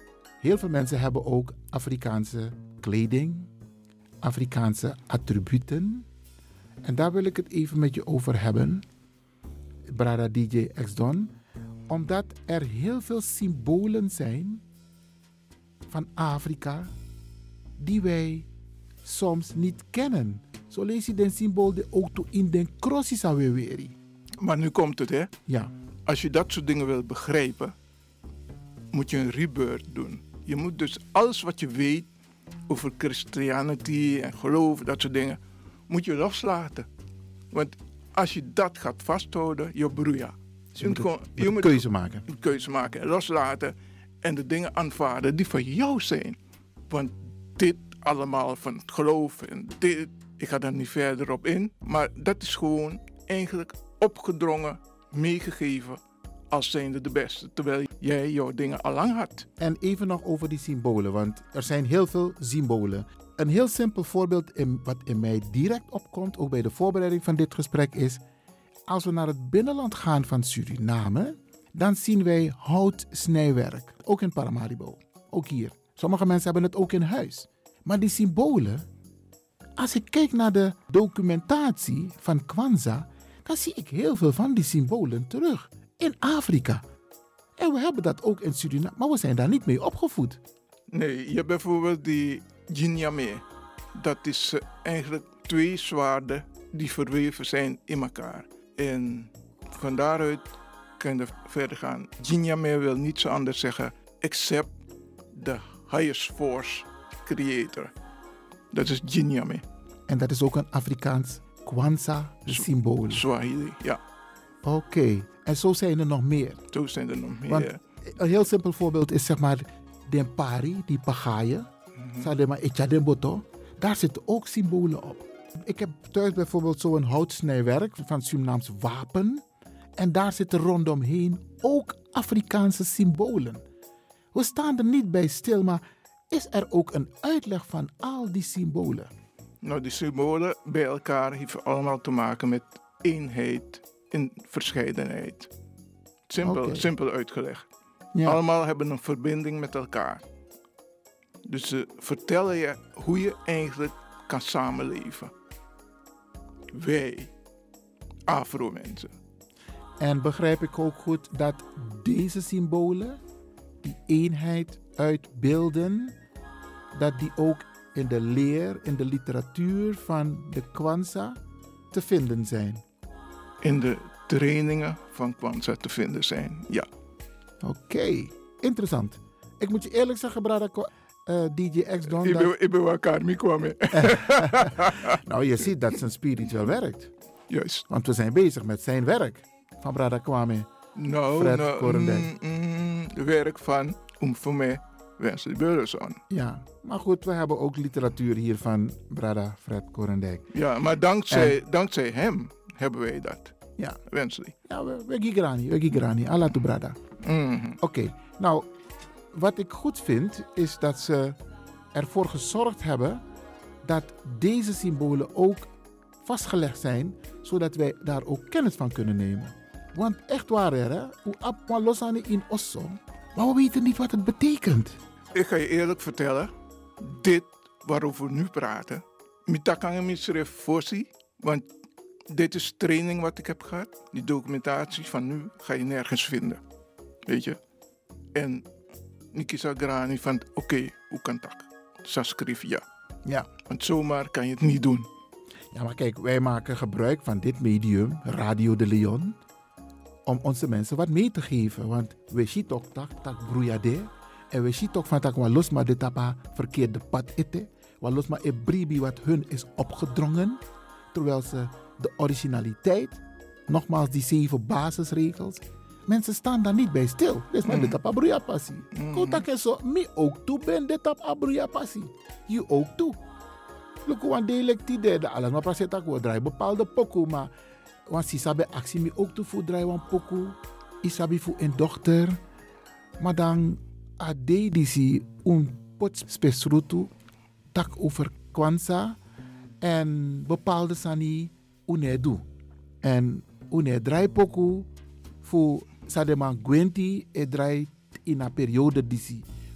heel veel mensen hebben ook Afrikaanse kleding, Afrikaanse attributen. En daar wil ik het even met je over hebben, Brada D J X-Don. Omdat er heel veel symbolen zijn van Afrika die wij soms niet kennen. Zo lees je de symbool de auto in den crossis alweer. Maar nu komt het, hè? Ja. Als je dat soort dingen wilt begrijpen, moet je een rebirth doen. Je moet dus alles wat je weet over Christianity en geloof, dat soort dingen, moet je loslaten. Want als je dat gaat vasthouden, je broeia. Dus je moet, gewoon, je moet een keuze maken. Een keuze maken en loslaten en de dingen aanvaarden die van jou zijn. Want dit allemaal van het geloof en dit, ik ga daar niet verder op in, maar dat is gewoon eigenlijk opgedrongen, meegegeven als zijnde de beste, terwijl jij jouw dingen al lang had. En even nog over die symbolen, want er zijn heel veel symbolen. Een heel simpel voorbeeld in, wat in mij direct opkomt, ook bij de voorbereiding van dit gesprek, is als we naar het binnenland gaan van Suriname, dan zien wij houtsnijwerk, ook in Paramaribo, ook hier. Sommige mensen hebben het ook in huis. Maar die symbolen, als ik kijk naar de documentatie van Kwanzaa, dan zie ik heel veel van die symbolen terug in Afrika. En we hebben dat ook in Suriname, maar we zijn daar niet mee opgevoed. Nee, je hebt bijvoorbeeld die Jinyame. Dat is uh, eigenlijk twee zwaarden die verweven zijn in elkaar. En van daaruit kan je verder gaan. Jinyame wil niets anders zeggen, except the highest force creator. Dat is Jinyame. En dat is ook een Afrikaans Kwanzaa-symbool. Swahili, ja. Oké, okay. En zo zijn er nog meer. Zo zijn er nog meer. Want een heel simpel voorbeeld is zeg maar de pari, die pagaaien. Mm-hmm. Daar zitten ook symbolen op. Ik heb thuis bijvoorbeeld zo'n houtsnijwerk van Surinaams wapen. En daar zitten rondomheen ook Afrikaanse symbolen. We staan er niet bij stil, maar is er ook een uitleg van al die symbolen? Nou, die symbolen bij elkaar hebben allemaal te maken met eenheid in verscheidenheid. Simpel, okay. simpel uitgelegd. Ja. Allemaal hebben een verbinding met elkaar. Dus ze vertellen je hoe je eigenlijk kan samenleven. Wij, Afro-mensen. En begrijp ik ook goed dat deze symbolen, die eenheid uitbeelden, dat die ook in de leer, in de literatuur van de Kwanzaa te vinden zijn? In de trainingen van Kwanzaa te vinden zijn, ja. Oké, okay. Interessant. Ik moet je eerlijk zeggen, brada, uh, D J X-Don. Ik ben, ik ben wel karmi kwam. Nou, je ziet dat zijn spiritueel werkt. Juist. Want we zijn bezig met zijn werk. Van Brada Kwame. Nou, Fred nou Korendijk. Mm, mm, werk van om voor mij Wesley Burleson. Ja, maar goed, we hebben ook literatuur hier van Brada Fred Korendijk. Ja, maar dankzij, en, dankzij hem hebben wij dat. Ja. Wesley. Ja, we, we gigrani, we gigrani. Allah to Brada. Mm-hmm. Oké, okay. Nou, wat ik goed vind is dat ze ervoor gezorgd hebben dat deze symbolen ook vastgelegd zijn, zodat wij daar ook kennis van kunnen nemen. Want echt waar, hè? Hoe apma losane in osso, maar we weten niet wat het betekent. Ik ga je eerlijk vertellen, dit waarover we nu praten, mitakang misref fossi, want dit is training wat ik heb gehad. Die documentatie van nu ga je nergens vinden. Weet je? En Nikisa Grani van, oké, okay, hoe kan dat? Ze schreef ja. Ja. Want zomaar kan je het niet doen. Ja, maar kijk, wij maken gebruik van dit medium, Radio de Leon, om onze mensen wat mee te geven. Want we zien toch dat dat broeiade. En we zien toch van dat we los maar dit tapa verkeerde pad eten. We los maar een bribi wat hun is opgedrongen. Terwijl ze de originaliteit, nogmaals die zeven basisregels, mensen staan daar niet bij stil. Dus maar dit tapa broeia passie. Kotak en zo, mi ook toe ben dit tapa broeia passie. Je ook toe. Look, want delijk die derde alles, maar praat dat we draaien bepaalde pokoe, maar want si sabe actie mi ook toe voor draaien want pokoe, isabi voor een dochter, maar dan ade die si un pot spesrutu tak over Kwanzaa en bepaalde sani une do en une draai pokoe voor sadema gwenti e draai in een periode die si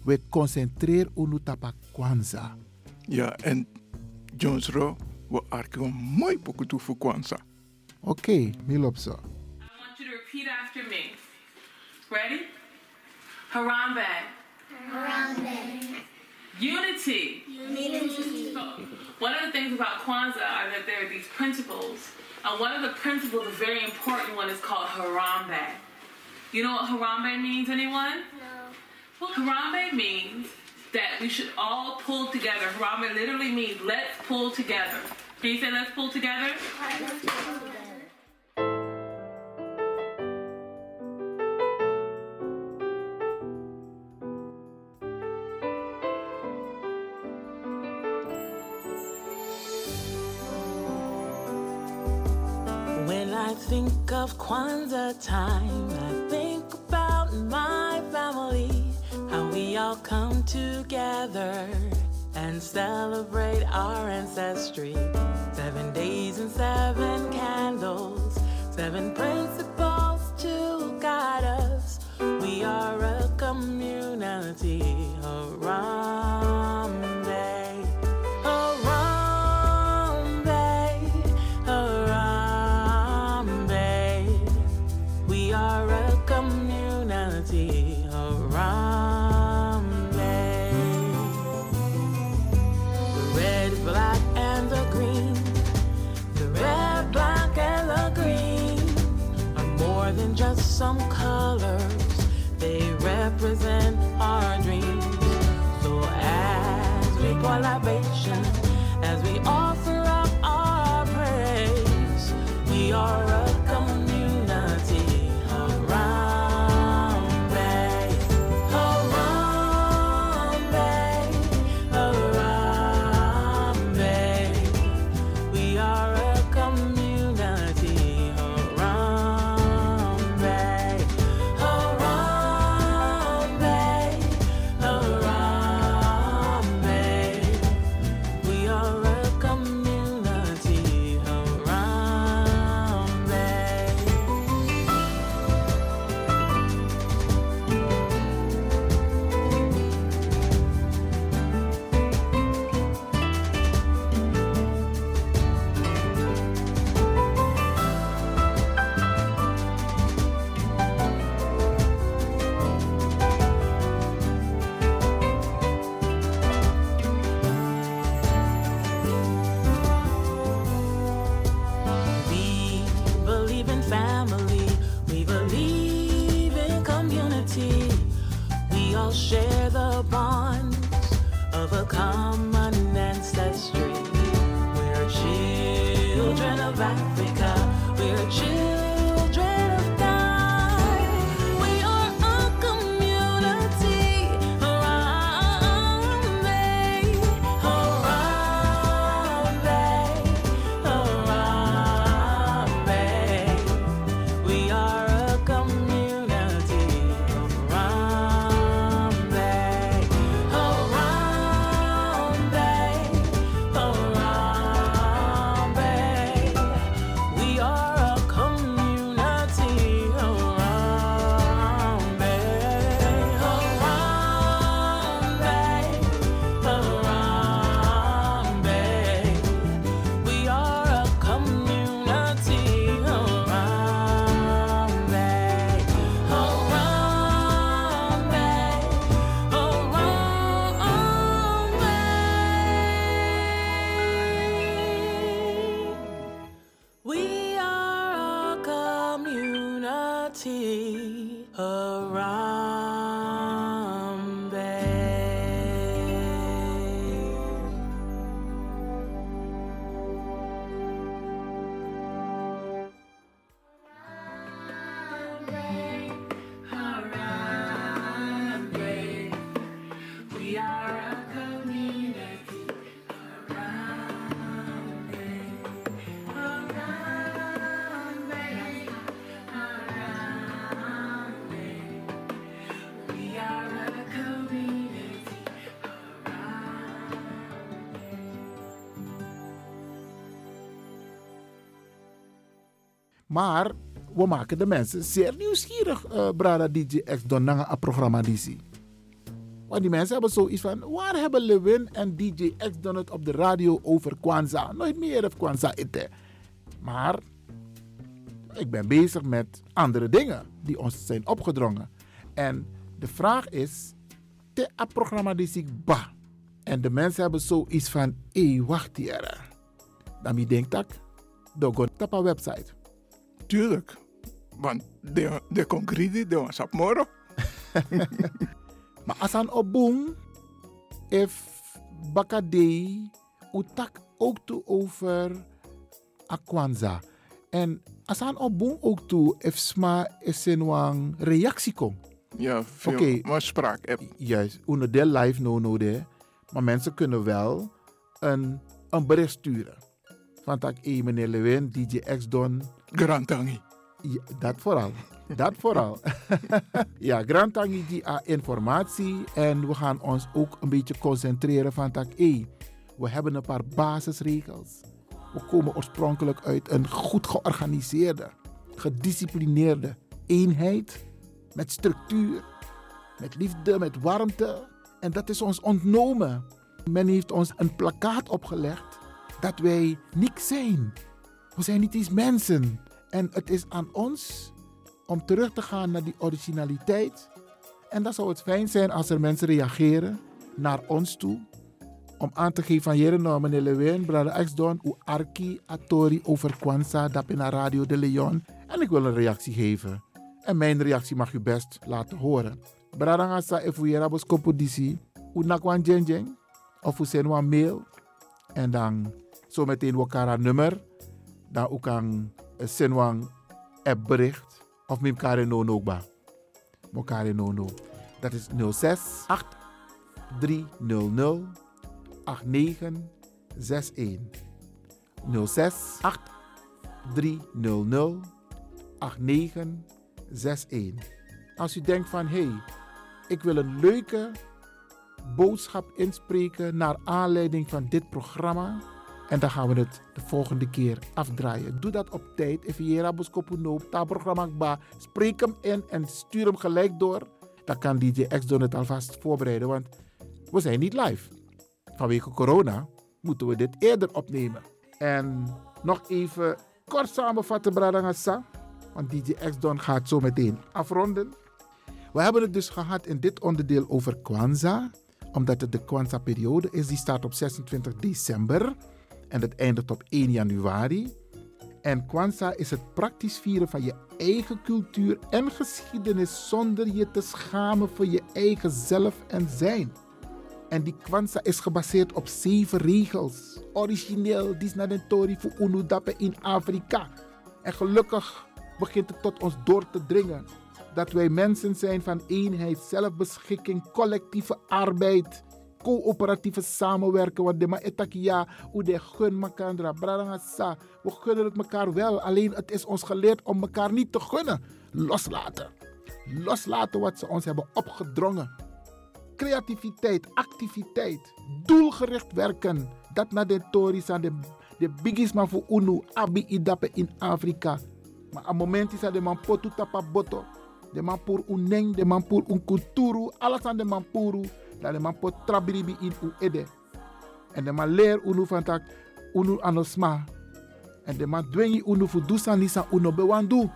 We concentreren unu tapa Kwanzaa. Ja, en Jones Ro, we arken een mooi pokoe toe voor Kwanzaa. Oké, okay, Milopso. I want you to repeat after me. Ready? Harambe. Harambe. Unity. Unity. So, one of the things about Kwanzaa are that there are these principles. And one of the principles, a very important one, is called Harambe. You know what Harambe means, anyone? No. Well, Harambe means that we should all pull together. Harambe literally means let's pull together. Can you say let's pull together? Let's pull together. When I think of Kwanzaa time, I think about my family, how we all come together and celebrate our ancestry. Seven days and seven candles, seven principles to guide us. We are a community around me. Around me, around me. We are a community around me. The red, black, and the green. The red, black, and the green are more than just some colors. They represent our dreams. So as we pour libation, as we offer up our praise, we are a community around me, around me, around me. We are a community around me, around me, around me. We are a community around me. We believe in family, we believe in community. We all share the bonds of a common ancestry. We're children of Africa, we're children of God. We are a community around me, around me, around me. We are a community around me, around me, around me. We are a community around me, around me, around me. We are a community around me, around me, around me. We are a community around me. Harambe, we are a community Harambe, Harambe, Harambe. We are a community Maar we maken de mensen zeer nieuwsgierig, uh, Brada D J X, door naar een programma die zie. Want die mensen hebben zoiets van, waar hebben Lewin en D J X-Don het op de radio over Kwanzaa? Nooit meer heeft Kwanzaa eten. Maar ik ben bezig met andere dingen die ons zijn opgedrongen. En de vraag is, te a programma die ik ba. En de mensen hebben zoiets van, hé, wacht hier. Dan denk ik, doe op een website. Tuurlijk. Want de, de concrete, de was op morgen. Maar als aan opboom, if bakadei, utak ook toe over Kwanzaa. En als aan opboom ook toe, if sma is in een reactie komt. Ja, veel okay. Maar spraak app. Juist, onder de live no no de. Maar mensen kunnen wel een, een bericht sturen. Van tak, hé meneer Lewin, D J X-Don. Grantangi. Ja, dat vooral. Dat vooral. Ja, Grantangi die a informatie. En we gaan ons ook een beetje concentreren van tak, hé, we hebben een paar basisregels. We komen oorspronkelijk uit een goed georganiseerde, gedisciplineerde eenheid. Met structuur, met liefde, met warmte. En dat is ons ontnomen. Men heeft ons een plakkaat opgelegd dat wij niks zijn. We zijn niet eens mensen. En het is aan ons om terug te gaan naar die originaliteit. En dan zou het fijn zijn als er mensen reageren naar ons toe. Om aan te geven van jere nou meneer Lewin, brother X-Don, u arki atori over Kwanzaa, dat in Radio de Leon. En ik wil een reactie geven. En mijn reactie mag u best laten horen. Bradangasa if u yerabos kopodisi, u nakwan jeng of u send een mail. En dan zo meteen wakara nummer. Dan u kan send een app bericht. Of mim kare no no ba. Mokare no no. Dat is nul zes acht drie nul nul acht negen zes een. nul zes acht drie nul nul acht negen zes een. Als u denkt van, hé, hey, ik wil een leuke boodschap inspreken naar aanleiding van dit programma. En dan gaan we het de volgende keer afdraaien. Doe dat op tijd. Even hier op het programma. Spreek hem in en stuur hem gelijk door. Dan kan D J X-Don het alvast voorbereiden. Want we zijn niet live. Vanwege corona moeten we dit eerder opnemen. En nog even kort samenvatten, Bradangasa. Want D J X-Don gaat zo meteen afronden. We hebben het dus gehad in dit onderdeel over Kwanzaa. Omdat het de Kwanzaa-periode is. Die staat op zesentwintig december. En het eindigt op één januari. En Kwanzaa is het praktisch vieren van je eigen cultuur en geschiedenis. Zonder je te schamen voor je eigen zelf en zijn. En die Kwanzaa is gebaseerd op zeven regels. Origineel, die is naar de Tori voor Unudape in Afrika. En gelukkig begint het tot ons door te dringen. Dat wij mensen zijn van eenheid, zelfbeschikking, collectieve arbeid, coöperatieve samenwerken. Want de maetakia, hoe de gun makandra, bradangasa. We gunnen het elkaar wel, alleen het is ons geleerd om elkaar niet te gunnen. Loslaten. Loslaten wat ze ons hebben opgedrongen. Creativiteit, activiteit, doelgericht werken. Dat naar de tories aan de, de bigisma voor Unu, Abi Idape in Afrika. Maar aan moment is dat de man potu tapa boto. De man pour uneng, de man pour un kulturu, alles aan de man puru. Dat de man pot trabiribi in u ede. En de man leer unu van tak, unu anosma. En de man dwengi unu voor dusan nisa unu bewandu.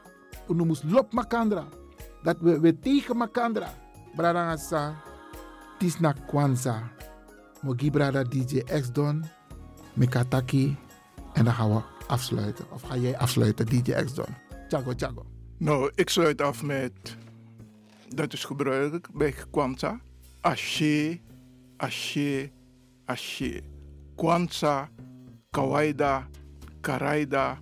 Unu mus lop makandra. Dat we, we tegen makandra. Bradangasa, tis na Kwanzaa. Mogi brada D J X-Don, Mikataki. En dan gaan we afsluiten. Of ga jij afsluiten, D J X-Don? Tjago, tjago. Nou, ik sluit af met, dat is gebruikelijk bij Kwanzaa. Ashe, ashe, ashe. Kwanzaa, kawaida, karaida.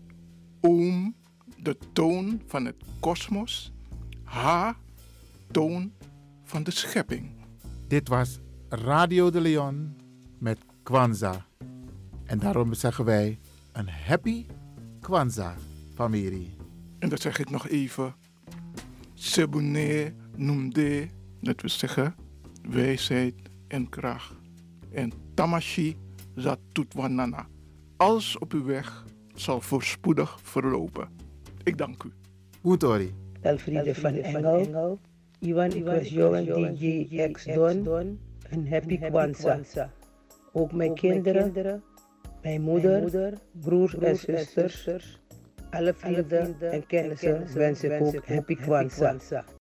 Oom, de toon van het kosmos. Ha, toon van de schepping. Dit was Radio de Leon met Kwanzaa. En daarom zeggen wij een happy Kwanzaa, familie. En dat zeg ik nog even. Sebune noemde, dat wil zeggen wijsheid en kracht. En tamashi zat tutwanana. Alles op uw weg zal voorspoedig verlopen. Ik dank u. Goed, Ori. Elfriede van Engel Iwan, ik was jou en D J X Don een happy Kwanzaa. Ook mijn kinderen, mijn moeder, broers en zusters, alle vrienden en kennissen wens ik ook happy Kwanzaa.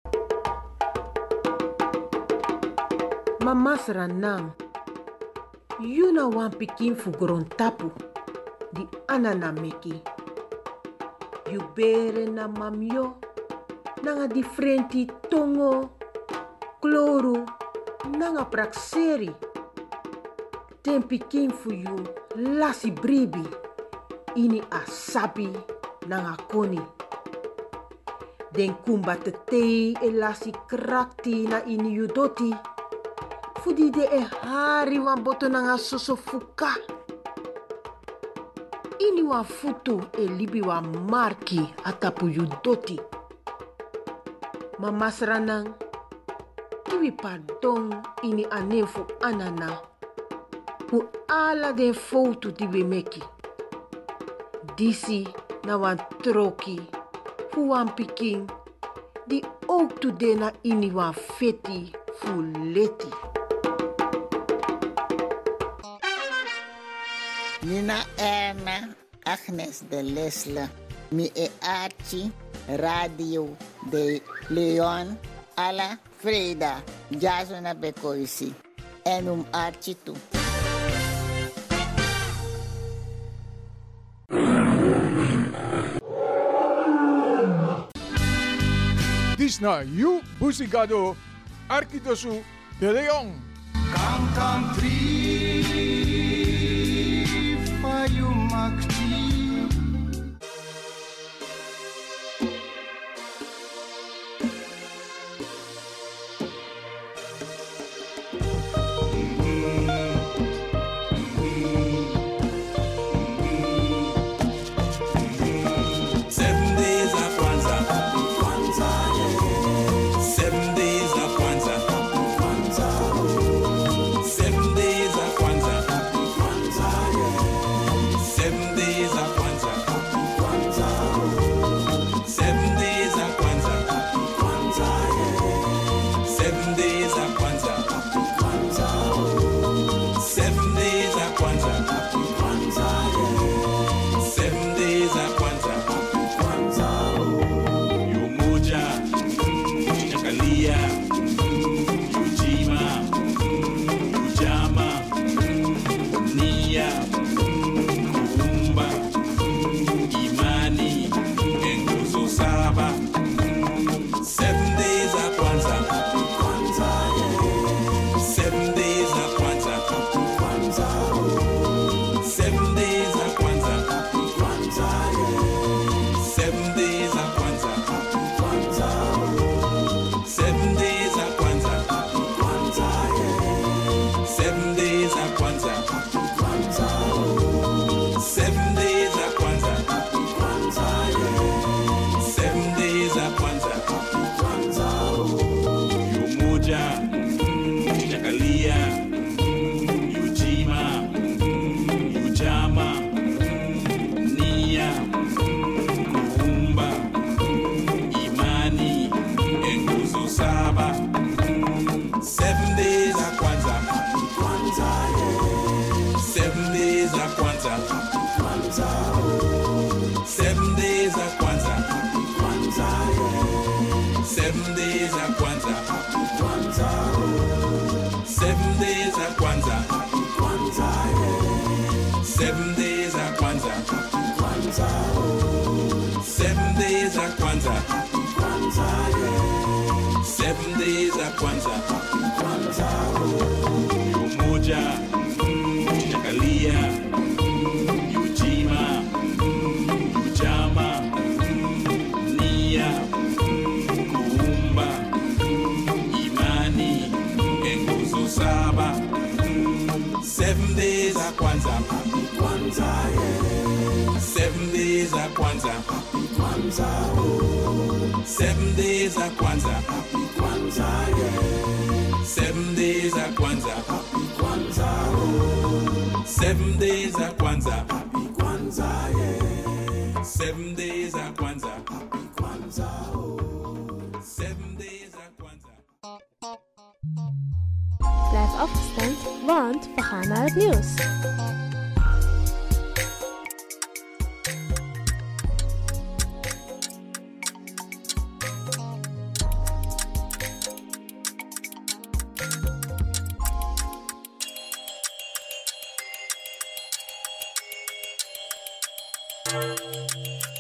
Mama Sranam, you na wan pikin fu grontapu, di anana meki. You bere na mamyo, nanga differenti tongo, kloru, nanga prakseri. Ten pikin fu you lasi bribi, ini asabi nanga koni. Den kumba te tei e lasi krakti na ini you doti. Fudi de e hari wan boto nanga soso fuka. Ini wan futu e libi wan marki atapu yu doti. Mama Sranang, kiwi pardon ini anefu anana. Fu ala den foto di we meki. Disi na wan troki, fu wan piking, di ook tu de na ini wan feti fu leti. Nina Erna Agnes de Lesle, mi e Archie, Radio de Leon, alla Freda, Jasona Bekoisi, en um Archie toe. Dis na you, Busigado, Arkidosu de Leon. Come, come, three, for you, Makti. Seven days of Kwanzaa, happy Kwanzaa, yeah. Seven days of Kwanzaa, happy Kwanzaa, oh. Seven days of Kwanzaa, happy Kwanzaa, yeah. Seven days of Kwanzaa, happy Kwanzaa, oh. Seven days of Kwanzaa, happy Kwanzaa, yeah. Seven days of Kwanzaa, happy Kwanzaa, oh. Seven days of Kwanzaa. afgestemd, want we gaan naar het nieuws. Thank you.